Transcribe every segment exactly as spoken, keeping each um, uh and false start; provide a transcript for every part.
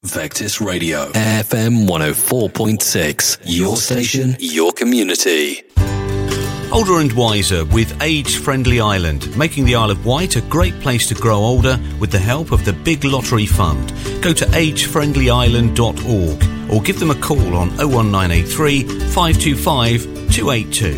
Vectis Radio, F M one oh four point six. Your station, your community. Older and wiser with Age Friendly Ireland, making the Isle of Wight a great place to grow older with the help of the Big Lottery Fund. Go to age friendly ireland dot org or give them a call on oh one nine eight three, five two five, two eight two.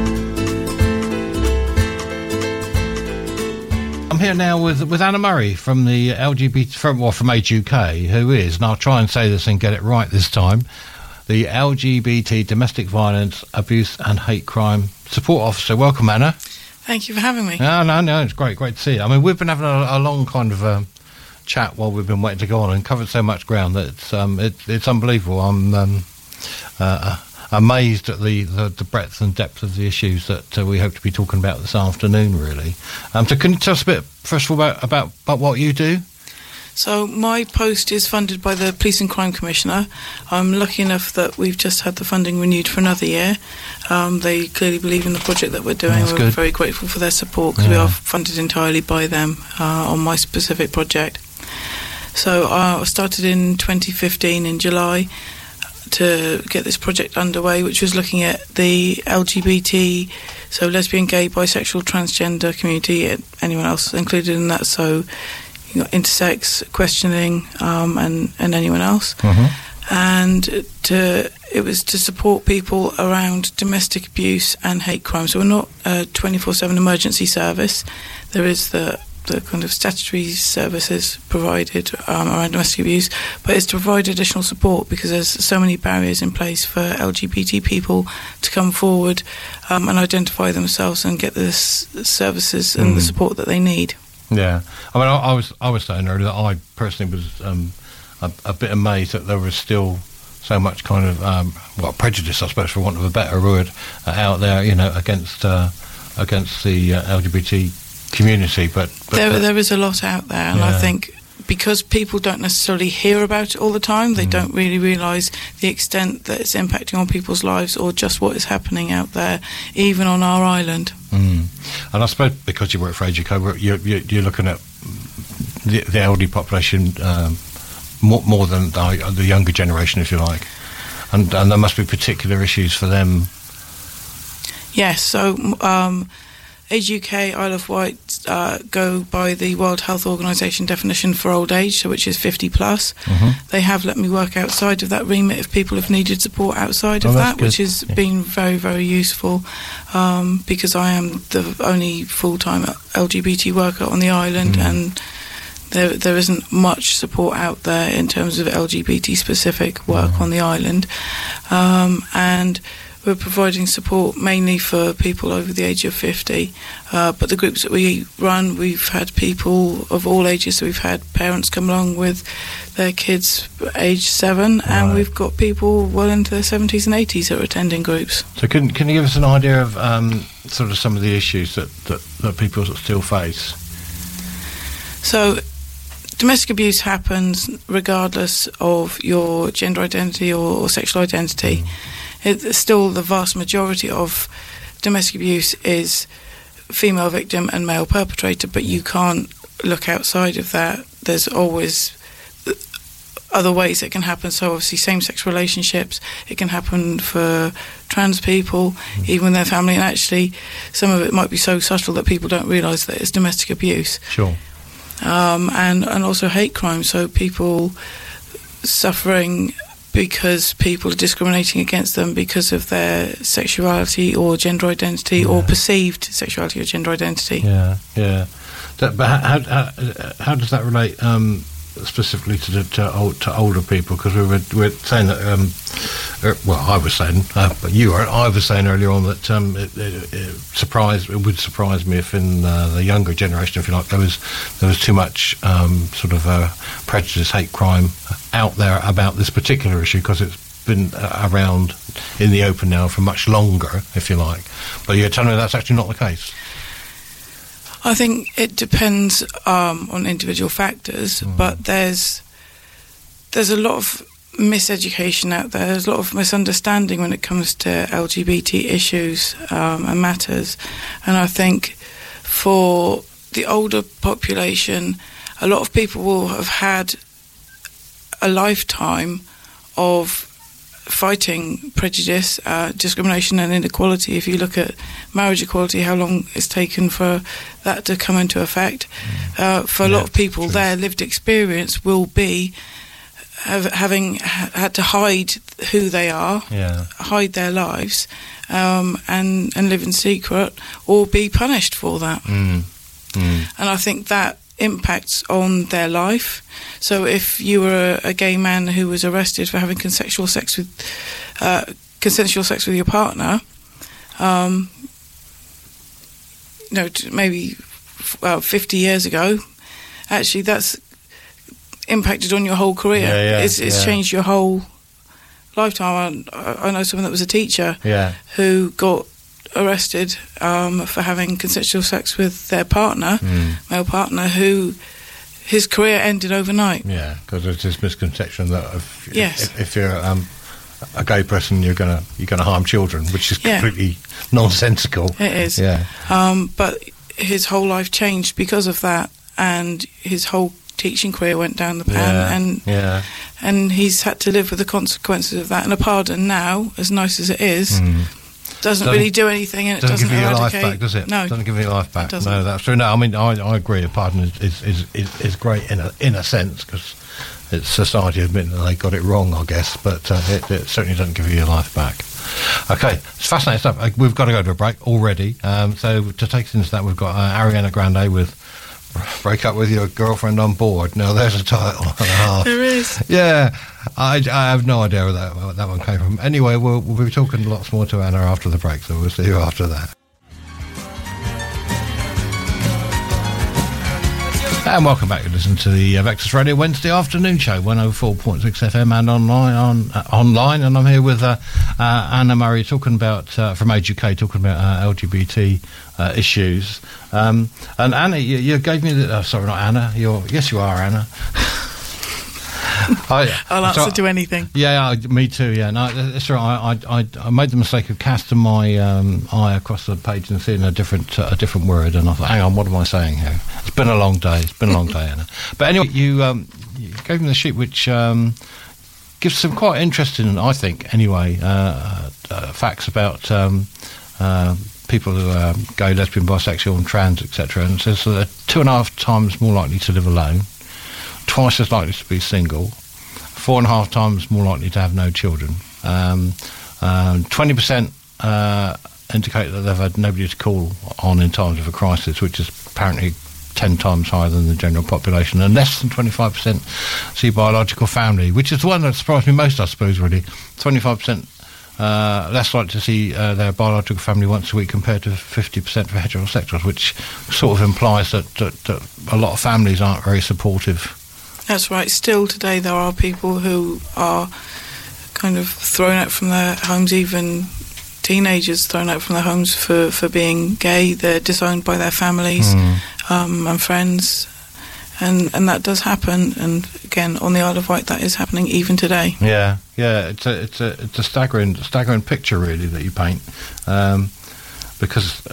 I'm here now with with Anna Murray from the L G B T from well, from Age U K, who is, and I'll try and say this and get it right this time, the L G B T Domestic Violence, Abuse and Hate Crime Support Officer. Welcome, Anna. Thank you for having me. No, no, no, it's great, great to see you. I mean, we've been having a, a long kind of um, chat while we've been waiting to go on and covered so much ground that it's um, it, it's unbelievable. I'm um, uh, amazed at the, the, the breadth and depth of the issues that uh, we hope to be talking about this afternoon, really. Um, so can you tell us a bit, first of all, about, about, about what you do? So my post is funded by the Police and Crime Commissioner. I'm lucky enough that we've just had the funding renewed for another year. Um, they clearly believe in the project that we're doing. That's we're good. very grateful for their support because Yeah. we are funded entirely by them uh, on my specific project. So uh, I started in twenty fifteen in July to get this project underway, which was looking at the L G B T, so lesbian, gay, bisexual, transgender community, and anyone else included in that, so you got intersex, questioning, um, and, and anyone else. Mm-hmm. And to, it was to support people around domestic abuse and hate crime. So we're not a twenty-four seven emergency service. There is the the kind of statutory services provided um, around domestic abuse, but it's to provide additional support because there's so many barriers in place for L G B T people to come forward um, and identify themselves and get the s- services and Mm. the support that they need. Yeah, I mean, I, I was I was saying earlier that I personally was um, a, a bit amazed that there was still so much kind of um, well prejudice, I suppose, for want of a better word, uh, out there, you know, against uh, against the uh, L G B T community. But, but there, but, there is a lot out there, and Yeah. I think because people don't necessarily hear about it all the time, they Mm. don't really realise the extent that it's impacting on people's lives or just what is happening out there, even on our island. Mm. And I suppose because you work for Age U K, you're, you're, you're looking at the, the elderly population um, more, more than the, the younger generation, if you like, and, and there must be particular issues for them. Yes, so um, Age U K, Isle of Wight uh, go by the World Health Organisation definition for old age, so which is fifty plus. Mm-hmm. They have let me work outside of that remit if people have needed support outside Oh, of that's that, good. which has Yeah. been very, very useful um, because I am the only full-time L G B T worker on the island, Mm. and there there isn't much support out there in terms of L G B T specific work Mm. on the island, um, and we're providing support mainly for people over the age of fifty, uh, but the groups that we run, we've had people of all ages, so we've had parents come along with their kids age seven, and Right. we've got people well into their seventies and eighties that are attending groups. So can can you give us an idea of um, sort of some of the issues that, that, that people still face? So domestic abuse happens regardless of your gender identity or, or sexual identity. It's still the vast majority of domestic abuse is female victim and male perpetrator, but you can't look outside of that. There's always other ways it can happen. So obviously same-sex relationships, it can happen for trans people, mm. even their family, and actually some of it might be so subtle that people don't realise that it's domestic abuse. Sure. Um, and, and also hate crime, so people suffering because people are discriminating against them because of their sexuality or gender identity, Yeah. or perceived sexuality or gender identity. Yeah, yeah. That, but how, how, how does that relate um, specifically to the, to, old, to older people? Because we were, we were saying that, um, er, well, I was saying, uh, but you were, I was saying earlier on that um, it, it, it, surprised, it would surprise me if in uh, the younger generation, if you like, there was there was too much um, sort of uh, prejudice, hate crime out there about this particular issue, because it's been uh, around in the open now for much longer, if you like. But you're telling me that's actually not the case? I think it depends um, on individual factors, Mm. but there's there's a lot of miseducation out there. There's a lot of misunderstanding when it comes to L G B T issues um, and matters. And I think for the older population, a lot of people will have had a lifetime of fighting prejudice, uh, discrimination and inequality. If you look at marriage equality, how long it's taken for that to come into effect. Uh, for a yeah, lot of people, true. Their lived experience will be have, having ha- had to hide who they are, yeah. hide their lives, um, and, and live in secret, or be punished for that. Mm. Mm. And I think that impacts on their life. So if you were a, a gay man who was arrested for having consensual sex with uh, consensual sex with your partner, um, you know, maybe well, fifty years ago, actually that's impacted on your whole career. Yeah, yeah, it's it's yeah. changed your whole lifetime. I, I know someone that was a teacher yeah. who got arrested um, for having consensual sex with their partner, mm. male partner, who his career ended overnight. Yeah, because there's this misconception that if, yes. if, if you're um, a gay person, you're gonna you're gonna harm children, which is yeah. completely nonsensical. It is. Yeah. Um, but his whole life changed because of that, and his whole teaching career went down the pan, yeah. and yeah. and he's had to live with the consequences of that. And a pardon now, as nice as it is. Mm. Doesn't, doesn't really do anything, and it doesn't, doesn't give you your life eradicate. back, does it? No, doesn't give you your life back. It doesn't. No, that's true. No, I mean, I, I agree. A pardon is is, is, is, is great in a in a sense, because it's society admitting that they got it wrong, I guess. But uh, it, it certainly doesn't give you your life back. Okay, it's fascinating stuff. We've got to go to a break already. Um, so to take us into that, we've got uh, Ariana Grande with "Break Up With Your Girlfriend on Board." Now, there's a title and a half. There is. Yeah, I, I have no idea where that, where that one came from. Anyway, we'll, we'll be talking lots more to Anna after the break, so we'll see you after that. And welcome back to listen to the uh, Vectis Radio Wednesday afternoon show, one oh four point six F M and online. On, uh, online, and I'm here with uh, uh, Anna Murray talking about uh, from Age U K, talking about uh, L G B T uh, issues. Um, and Anna, you, you gave me the. Uh, sorry, not Anna. You're yes, you are Anna. I, I'll answer so, to anything. Yeah, I, me too. Yeah, no, that's right. I, I, I made the mistake of casting my um, eye across the page and seeing a different, uh, a different word, and I thought, "Hang on, what am I saying here?" It's been a long day. It's been a long day, Anna. But anyway, you, um, you gave me the sheet, which um, gives some quite interesting, I think, anyway, uh, uh, facts about um, uh, people who are gay, lesbian, bisexual, and trans, et cetera. And it says that they're two and a half times more likely to live alone, twice as likely to be single, four and a half times more likely to have no children. Um, um, twenty percent uh, indicate that they've had nobody to call on in times of a crisis, which is apparently ten times higher than the general population, and less than twenty-five percent see biological family, which is the one that surprised me most, I suppose, really. twenty-five percent uh, less likely to see uh, their biological family once a week compared to fifty percent for heterosexuals, which sort of implies that, that, that a lot of families aren't very supportive. That's right. Still today there are people who are kind of thrown out from their homes, even teenagers thrown out from their homes for, for being gay. They're disowned by their families mm. um, and friends, and and that does happen. And again, on the Isle of Wight, that is happening even today. Yeah, yeah. It's a it's a it's a staggering staggering picture, really, that you paint, um, because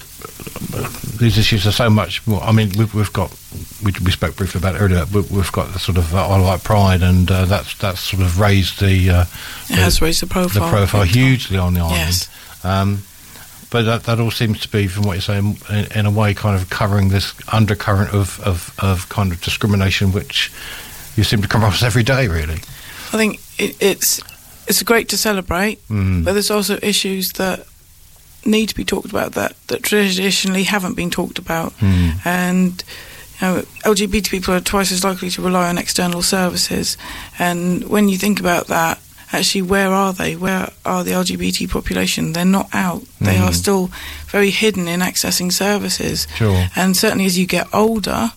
these issues are so much more. I mean, we've we've got we we spoke briefly about it earlier. We've got the sort of uh, Isle of Wight Pride, and uh, that's that's sort of raised the. Uh, it has raised the profile. The profile hugely on the island. Yes. Um, but that, that all seems to be, from what you're saying, in, in a way kind of covering this undercurrent of, of, of kind of discrimination, which you seem to come across every day, really. I think it, it's it's great to celebrate, mm. but there's also issues that need to be talked about that, that traditionally haven't been talked about. Mm. And you know, L G B T people are twice as likely to rely on external services. And when you think about that, actually, where are they? Where are the L G B T population? They're not out. They mm. are still very hidden in accessing services. Sure. And certainly as you get older,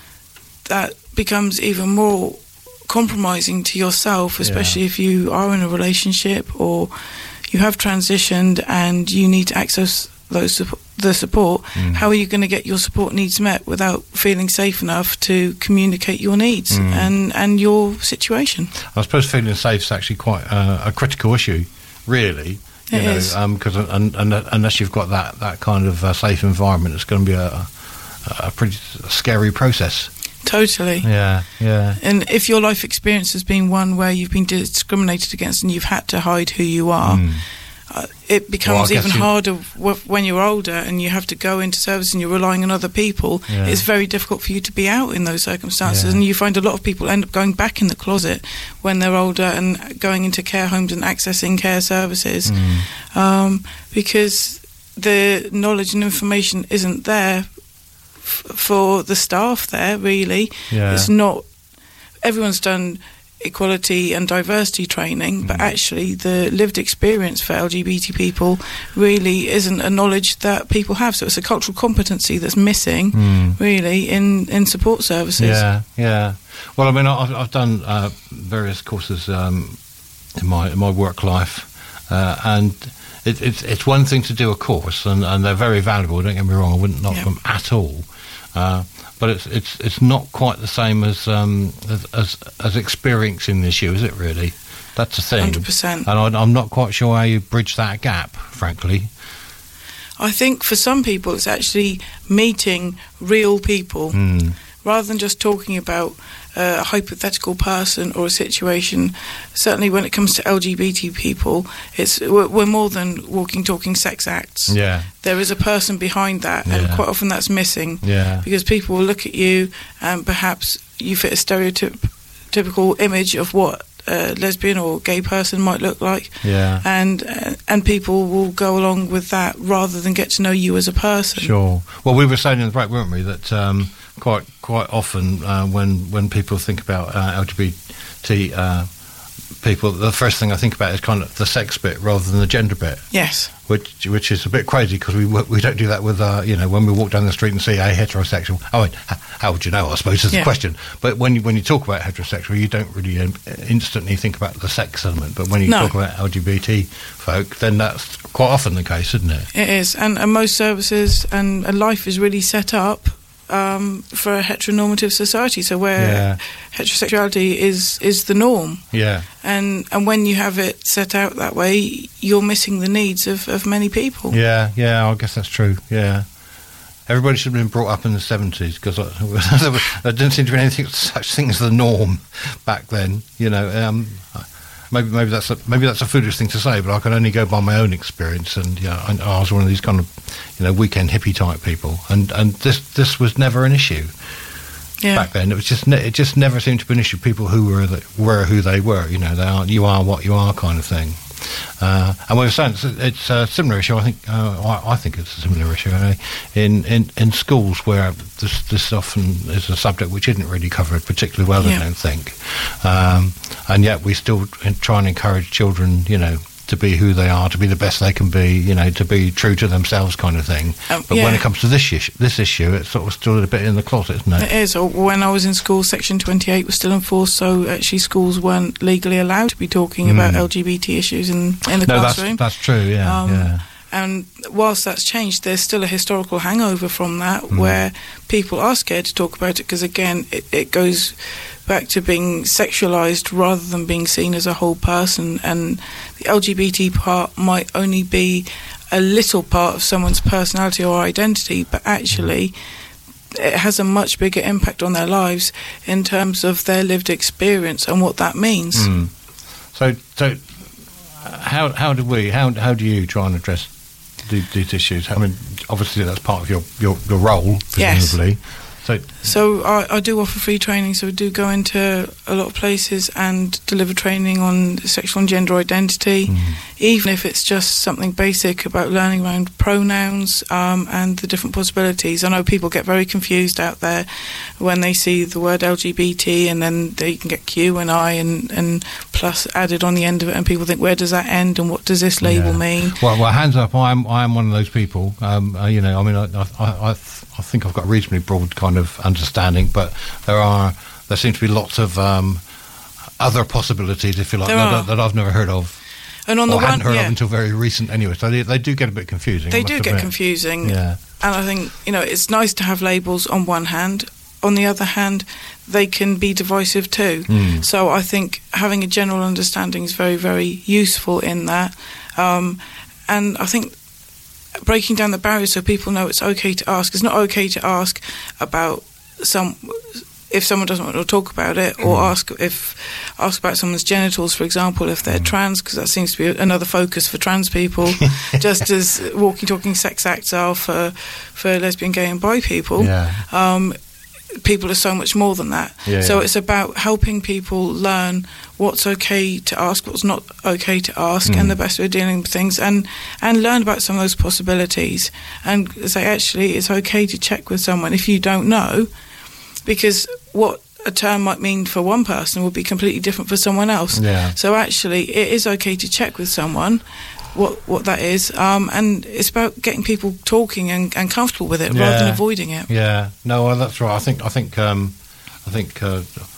that becomes even more compromising to yourself, especially yeah. if you are in a relationship or you have transitioned and you need to access those the support. Mm. How are you going to get your support needs met without feeling safe enough to communicate your needs mm. and, and your situation? I suppose feeling safe is actually quite uh, a critical issue, really. You it know, is. Because um, un, un, unless you've got that, that kind of uh, safe environment, it's going to be a, a pretty scary process. Totally. Yeah, yeah. And if your life experience has been one where you've been discriminated against and you've had to hide who you are, mm. uh, it becomes well, even you... harder w- when you're older and you have to go into service and you're relying on other people. Yeah. It's very difficult for you to be out in those circumstances. Yeah. And you find a lot of people end up going back in the closet when they're older and going into care homes and accessing care services mm. um, because the knowledge and information isn't there for the staff there, really. Yeah. It's not, everyone's done equality and diversity training, but mm. actually the lived experience for L G B T people really isn't a knowledge that people have. So it's a cultural competency that's missing, mm. really, in, in support services. Yeah, yeah. Well, I mean, I've, I've done uh, various courses um, in my in my work life, uh, and it, it's it's one thing to do a course, and, and they're very valuable. Don't get me wrong; I wouldn't knock yeah. them at all. Uh, but it's it's it's not quite the same as um, as, as as experiencing the issue, is it? Really, that's the thing. one hundred percent. And I, I'm not quite sure how you bridge that gap, frankly. I think for some people, it's actually meeting real people mm. rather than just talking about uh, a hypothetical person or a situation. Certainly, when it comes to L G B T people, it's we're, we're more than walking, talking sex acts. Yeah. There is a person behind that, yeah. and quite often that's missing. Yeah. Because people will look at you, and perhaps you fit a stereotypical image of what a lesbian or gay person might look like. Yeah. And uh, and people will go along with that rather than get to know you as a person. Sure. Well, we were saying in the break, weren't we, that um, quite quite often uh, when when people think about uh, L G B T uh, people, the first thing I think about is kind of the sex bit rather than the gender bit. Yes. Which which is a bit crazy because we we don't do that with uh, you know, when we walk down the street and see a heterosexual. Oh, how would you know? I suppose is yeah. the question. But when you when you talk about heterosexual, you don't really um, instantly think about the sex element. But when you no. talk about L G B T folk, then that's quite often the case, isn't it? It is, and, and most services and, and life is really set up um, for a heteronormative society. So where yeah. heterosexuality is is the norm. Yeah. And and when you have it set out that way, you're missing the needs of, of many people. Yeah, yeah, I guess that's true, yeah. Everybody should have been brought up in the seventies because there didn't seem to be anything such thing as the norm back then, you know. Um, maybe maybe that's a, maybe that's a foolish thing to say, but I can only go by my own experience, and yeah, I, I was one of these kind of, you know, weekend hippie type people, and, and this this was never an issue. Yeah. Back then, it was just ne- it just never seemed to be an issue. People who were the, were who they were, you know, they are you are what you are kind of thing. Uh, and we were saying it's, it's a similar issue. I think uh, I, I think it's a similar issue uh, in, in in schools where this this often is a subject which isn't really covered particularly well. Yeah. I don't think, um, and yet we still try and encourage children, you know, to be who they are, to be the best they can be, you know, to be true to themselves kind of thing. Um, but yeah. when it comes to this issue, this issue, it's sort of still a bit in the closet, isn't it? It is. When I was in school, Section twenty-eight was still enforced, so actually schools weren't legally allowed to be talking mm. about L G B T issues in, in the no, classroom. That's, that's true, yeah, um, yeah. And whilst that's changed, there's still a historical hangover from that mm. where people are scared to talk about it because, again, it, it goes back to being sexualised rather than being seen as a whole person, and the L G B T part might only be a little part of someone's personality or identity, but actually it has a much bigger impact on their lives in terms of their lived experience and what that means. Mm. So, so how how do we how how do you try and address these, these issues? I mean, obviously that's part of your your, your role, presumably. Yes. So, so I, I do offer free training, so we do go into a lot of places and deliver training on sexual and gender identity, mm. even if it's just something basic about learning around pronouns um, and the different possibilities. I know people get very confused out there when they see the word L G B T and then they can get Q and I and, and plus added on the end of it, and people think, where does that end and what does this label yeah. mean? Well, well, hands up, I am I am one of those people. Um, uh, you know, I mean, I I, I, I think I've got a reasonably broad kind of understanding, but there are there seem to be lots of um, other possibilities, if you like, that, that I've never heard of. And on or the hadn't one, heard yeah. of until very recent anyway, so they, they do get a bit confusing. They do get admit. confusing, yeah. And I think, you know, it's nice to have labels on one hand. On the other hand, they can be divisive too. Mm. So I think having a general understanding is very, very useful in that. Um, and I think breaking down the barriers so people know it's okay to ask. It's not okay to ask about some if someone doesn't want to talk about it, or mm. ask if ask about someone's genitals, for example, if they're mm. trans, because that seems to be another focus for trans people, just as walking, talking sex acts are for for lesbian, gay, and bi people. Yeah. Um, people are so much more than that. Yeah, so yeah. it's about helping people learn what's okay to ask, what's not okay to ask, mm. and the best way of dealing with things, and and learn about some of those possibilities, and say actually it's okay to check with someone if you don't know, because what a term might mean for one person will be completely different for someone else. Yeah. So actually it is okay to check with someone what what that is, um, and it's about getting people talking and, and comfortable with it, yeah. rather than avoiding it. Yeah, no, well, that's right. I think I think um, I think uh,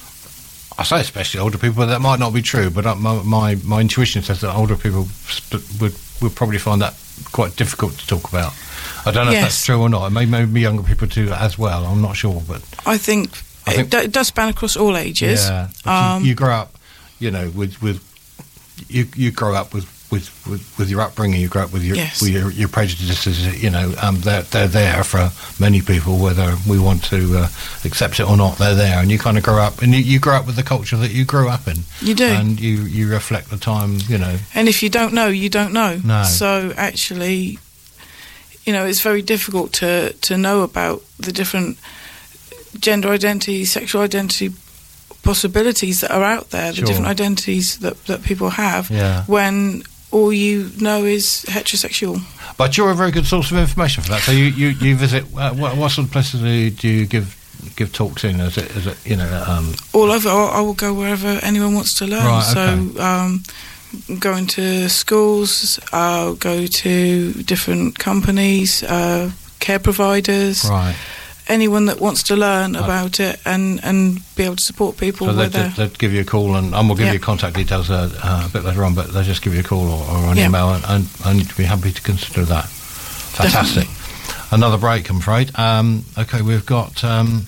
I say especially older people, but that might not be true. But uh, my, my my intuition says that older people sp- would would probably find that quite difficult to talk about. I don't know yes. if that's true or not. It may maybe younger people do as well. I'm not sure, but I think, I think it, d- it does span across all ages. Yeah, um, you, you grow up, you know, with with you you grow up with. With, with with your upbringing, you grow up with your yes. with your, your prejudices. You know, um, they're they're there for many people, whether we want to uh, accept it or not. They're there, and you kind of grow up, and you, you grow up with the culture that you grew up in. You do, and you, you reflect the time. You know, and if you don't know, you don't know. No. So actually, you know, it's very difficult to to know about the different gender identity, sexual identity possibilities that are out there, the Sure. different identities that that people have. Yeah. When all you know is heterosexual. But you're a very good source of information for that. So you, you, you visit, uh, what, what sort of places do you, do you give give talks in? Is it, is it you know... Um, all over. I will go wherever anyone wants to learn. Right, so okay. um, going to schools, I'll go to different companies, uh, care providers, right. anyone that wants to learn about it and, and be able to support people. So with they'd, their they'd give you a call, and, and we'll give Yep. you contact details uh, uh, a bit later on, but they'll just give you a call or, or an Yep. email, and, and, and you'd be happy to consider that. Fantastic. Definitely. Another break, I'm afraid. Um, okay, we've got um,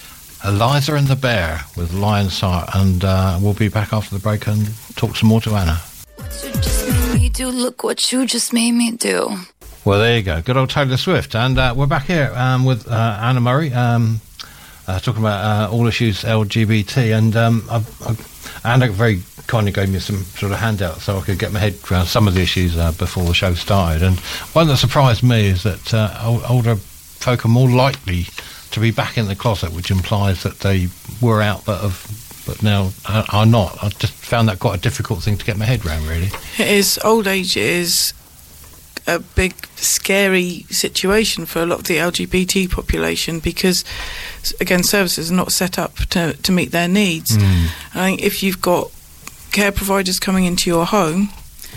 Eliza and the Bear with Lion Sight, and uh, we'll be back after the break and talk some more to Anna. What you just made me do, look what you just made me do. Well, there you go. Good old Taylor Swift. And uh, we're back here um, with uh, Anna Murray, um, uh, talking about uh, all issues L G B T. And um, I, I, Anna very kindly gave me some sort of handout so I could get my head around some of the issues uh, before the show started. And one that surprised me is that uh, old, older folk are more likely to be back in the closet, which implies that they were out but have... but now uh, are not. I just found that quite a difficult thing to get my head around, really. It is. Old age is a big, scary situation for a lot of the L G B T population because, again, services are not set up to, to meet their needs. Mm. I think if you've got care providers coming into your home,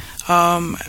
um,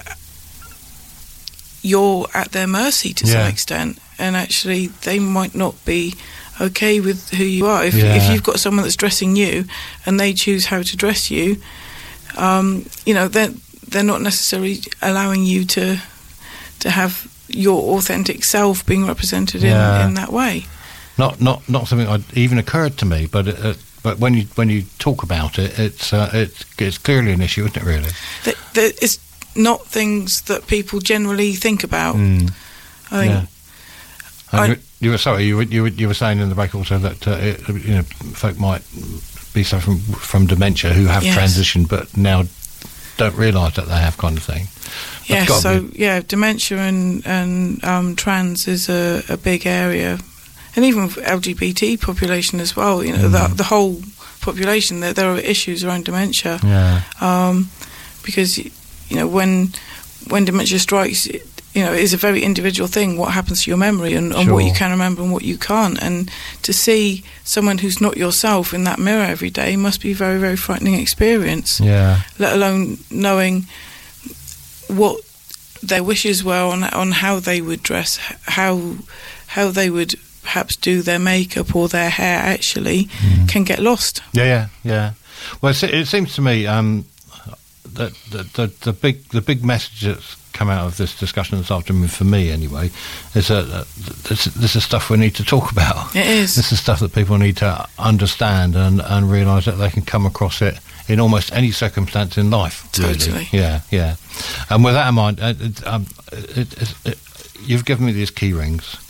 you're at their mercy to Yeah. some extent, and actually they might not be okay with who you are. If, Yeah. if you've got someone that's dressing you and they choose how to dress you, um, you know, they're, they're not necessarily allowing you to to have your authentic self being represented Yeah. in, in that way. Not not not something that even occurred to me, but it, uh, but when you when you talk about it, it's uh, it's it's clearly an issue, isn't it? Really. That, that it's not things that people generally think about. Mm. I think Yeah. And I- you, you were sorry. You were, you were you were saying in the break also that uh, it, you know folk might be suffering from dementia who have Yes. transitioned, but now don't realise that they have, kind of thing. That's yeah, gotta so be- yeah, dementia and and um, trans is a, a big area, and even for L G B T population as well. You know, Mm. the, the whole population. There there are issues around dementia, yeah, um, because you know when when dementia strikes, it, you know, it's a very individual thing. What happens to your memory and, and what Sure. you can remember and what you can't, and to see someone who's not yourself in that mirror every day must be a very very frightening experience. yeah, Let alone knowing what their wishes were on on how they would dress, how how they would perhaps do their makeup or their hair actually Mm. can get lost. yeah, yeah, yeah. Well, it, it seems to me um, that the, the the big the big message that's come out of this discussion this afternoon, for me anyway, is that uh, this, this is stuff we need to talk about. It is. This is stuff that people need to understand and, and realise that they can come across it in almost any circumstance in life. really. Totally. Yeah, yeah. And with that in mind, uh, it, um, it, it, it, you've given me these key rings,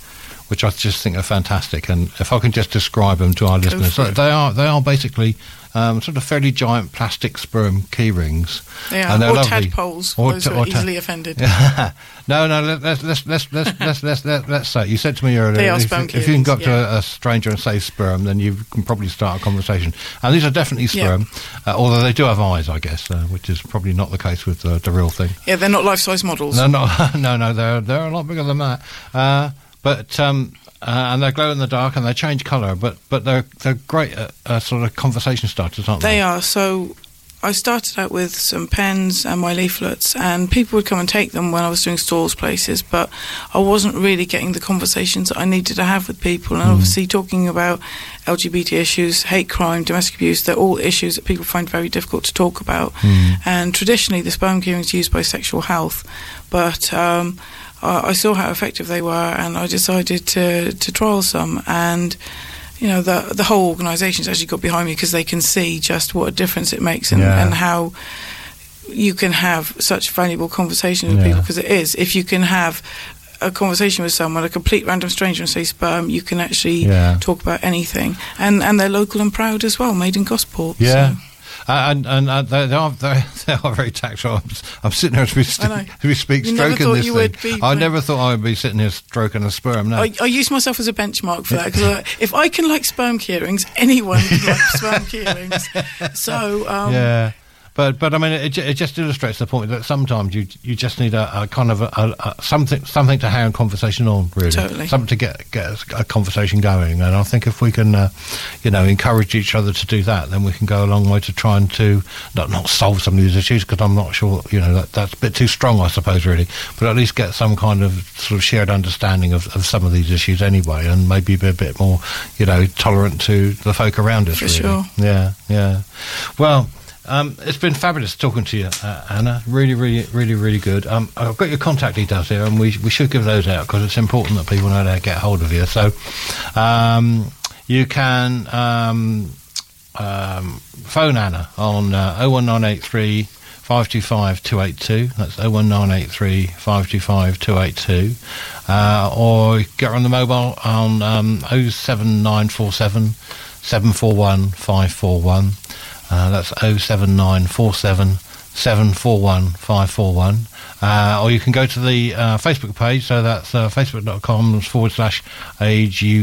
which I just think are fantastic. And if I can just describe them to our Go listeners, for it. they are they are basically um, sort of fairly giant plastic sperm key rings. They are, and they're or lovely. tadpoles, Or those ta- who or are ta- easily offended. no, no. let- Let's let's let's let's let's let's let's, let's say. You said to me earlier, They are if, sperm if you can key go rings, up yeah. to a, a stranger and say sperm, then you can probably start a conversation. And these are definitely Yeah. sperm, uh, although they do have eyes, I guess, uh, which is probably not the case with uh, the real thing. Yeah, they're not life-size models. No, no, no, no. They're they're a lot bigger than that. Uh, but um, uh, and they glow in the dark and they change colour. But but they're they're great at, uh, sort of conversation starters, aren't they? They are. So I started out with some pens and my leaflets, and people would come and take them when I was doing stalls places, but I wasn't really getting the conversations that I needed to have with people. And obviously talking about L G B T issues, hate crime, domestic abuse, they're all issues that people find very difficult to talk about. And traditionally the sperm key rings are used by sexual health, but um, I, I saw how effective they were, and I decided to, to trial some. And you know, the the whole organisation's actually got behind me because they can see just what a difference it makes, and, Yeah. and how you can have such valuable conversations with Yeah. people. Because it is, if you can have a conversation with someone, a complete random stranger, and say sperm, you can actually Yeah. talk about anything. And and they're local and proud as well, made in Gosport. Yeah. So. Uh, and and uh, they, they are they, they are very tactile. I'm, I'm sitting here as we, st- I know. as we speak, You never stroking thought this you thing. would be, I but- never thought I would be sitting here stroking a sperm. No, I, I use myself as a benchmark for that, because if I can like sperm key rings, anyone can like sperm key rings. So um, yeah. But but I mean, it, ju- it just illustrates the point that sometimes you you just need a, a kind of a, a, a something something to hang conversation on, really. Totally. Something to get get a conversation going. And I think if we can, uh, you know, encourage each other to do that, then we can go a long way to trying to not not solve some of these issues, because I'm not sure, you know, that that's a bit too strong, I suppose, really. But at least get some kind of sort of shared understanding of, of some of these issues anyway, and maybe be a bit more, you know, tolerant to the folk around us. For really. sure. Yeah, yeah. Well. Um, it's been fabulous talking to you, uh, Anna. Really, really, really, really good. Um, I've got your contact details here, and we we should give those out because it's important that people know how to get hold of you. So um, you can um, um, phone Anna on uh, oh one nine eight three, five two five, two eight two. That's oh one nine eight three, five two five, two eight two. Uh, or get her on the mobile on um, oh seven nine four seven, seven four one, five four one. Uh, that's oh seven nine four seven, seven four one, five four one. Uh, or you can go to the uh, Facebook page, so that's uh, facebook.com forward slash age U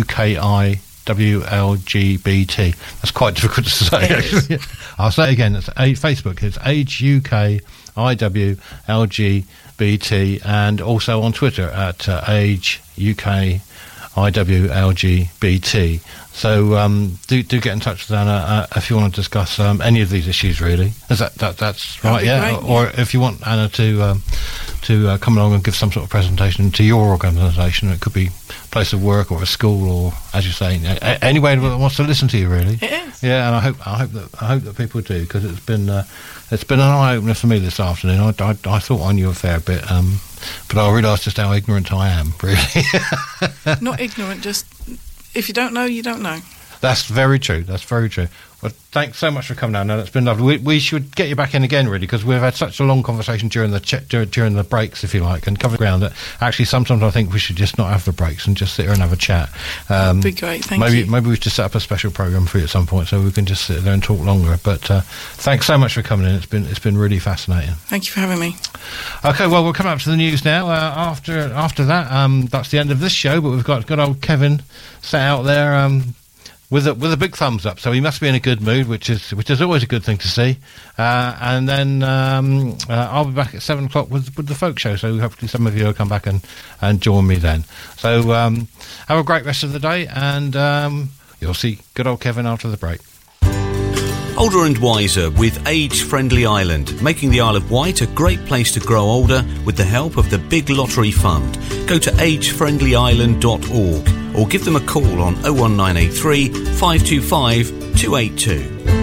K I W L G B T. That's quite difficult to say, It is. actually. I'll say it again. It's a- Facebook. It's age U K I W L G B T, and also on Twitter at uh, age U K I W L G B T. So um, do do get in touch with Anna uh, if you want to discuss um, any of these issues. Really, is that, that that's right? That'd be Yeah. great, Or yeah. if you want Anna to um, to uh, come along and give some sort of presentation to your organisation, it could be a place of work or a school, or as you say, a- a- anyone that wants to listen to you. Really. It is. Yeah, and I hope I hope that I hope that people do, because it's been uh, it's been an eye opener for me this afternoon. I, I, I thought I knew a fair bit, um, but I realised just how ignorant I am. Really. Not ignorant, just if you don't know, you don't know. That's very true. That's very true. Well, thanks so much for coming down. No, that's been lovely. We, we should get you back in again, really, because we've had such a long conversation during the ch- dur- during the breaks, if you like, and covered ground that actually sometimes I think we should just not have the breaks and just sit here and have a chat. Um, That'd be great, thank maybe, you. Maybe we should set up a special program for you at some point so we can just sit there and talk longer. But uh, thanks so much for coming in. It's been it's been really fascinating. Thank you for having me. Okay, well, we'll come up to the news now. Uh, after after that, um, that's the end of this show. But we've got good old Kevin sat out there. Um, With a with a big thumbs up, so he must be in a good mood, which is which is always a good thing to see. Uh, and then um, uh, I'll be back at seven o'clock with with the folk show. So hopefully some of you will come back and, and join me then. So um, have a great rest of the day, and um, you'll see good old Kevin after the break. Older and wiser with Age Friendly Island, making the Isle of Wight a great place to grow older with the help of the Big Lottery Fund. Go to age friendly island dot org or give them a call on oh one nine eight three, five two five, two eight two.